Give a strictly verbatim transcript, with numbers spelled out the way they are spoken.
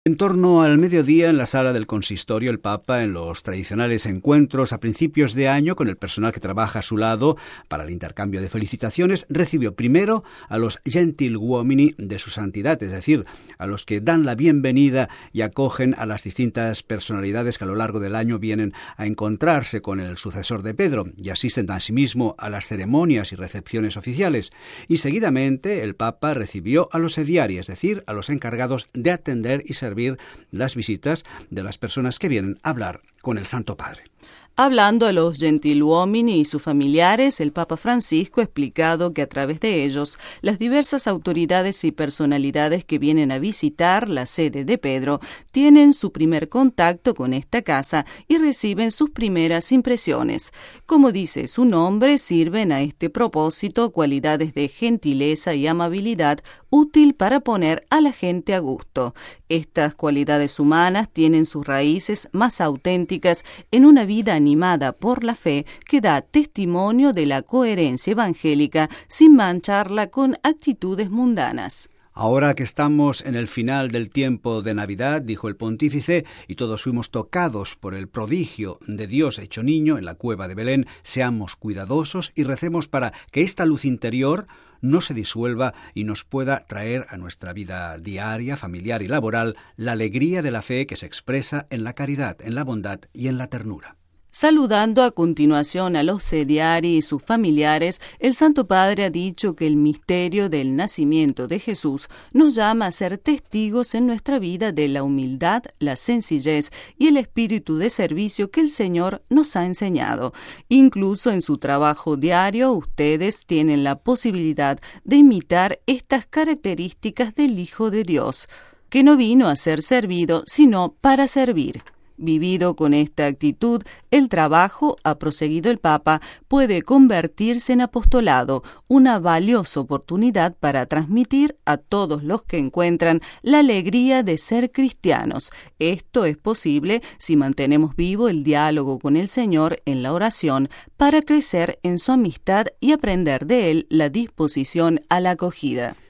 En torno al mediodía, en la sala del consistorio, el Papa, en los tradicionales encuentros a principios de año con el personal que trabaja a su lado para el intercambio de felicitaciones, recibió primero a los gentiluomini de su santidad, es decir, a los que dan la bienvenida y acogen a las distintas personalidades que a lo largo del año vienen a encontrarse con el sucesor de Pedro y asisten asimismo a las ceremonias y recepciones oficiales. Y seguidamente el Papa recibió a los ediari, es decir, a los encargados de atender y servir las visitas de las personas que vienen a hablar con el Santo Padre. Hablando a los gentiluomini y sus familiares, el Papa Francisco ha explicado que a través de ellos, las diversas autoridades y personalidades que vienen a visitar la sede de Pedro tienen su primer contacto con esta casa y reciben sus primeras impresiones. Como dice su nombre, sirven a este propósito cualidades de gentileza y amabilidad útil para poner a la gente a gusto. Estas cualidades humanas tienen sus raíces más auténticas en una vida animada por la fe que da testimonio de la coherencia evangélica sin mancharla con actitudes mundanas. Ahora que estamos en el final del tiempo de Navidad, dijo el pontífice, y todos fuimos tocados por el prodigio de Dios hecho niño en la cueva de Belén, seamos cuidadosos y recemos para que esta luz interior no se disuelva y nos pueda traer a nuestra vida diaria, familiar y laboral la alegría de la fe que se expresa en la caridad, en la bondad y en la ternura. Saludando a continuación a los sediari y sus familiares, el Santo Padre ha dicho que el misterio del nacimiento de Jesús nos llama a ser testigos en nuestra vida de la humildad, la sencillez y el espíritu de servicio que el Señor nos ha enseñado. Incluso en su trabajo diario, ustedes tienen la posibilidad de imitar estas características del Hijo de Dios, que no vino a ser servido, sino para servir. Vivido con esta actitud, el trabajo, ha proseguido el Papa, puede convertirse en apostolado, una valiosa oportunidad para transmitir a todos los que encuentran la alegría de ser cristianos. Esto es posible si mantenemos vivo el diálogo con el Señor en la oración para crecer en su amistad y aprender de Él la disposición a la acogida.